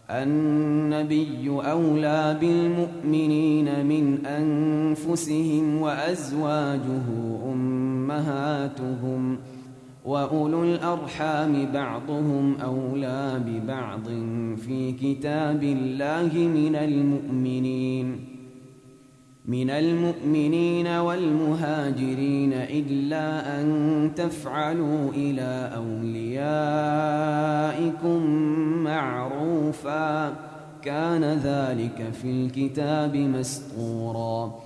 النبي أولى بالمؤمنين من أنفسهم وأزواجه أمهاتهم وأولو الأرحام بعضهم أولى ببعض في كتاب الله من المؤمنين والمهاجرين إلا أن تفعلوا إلى أوليائكم معروفا كان ذلك في الكتاب مسطورا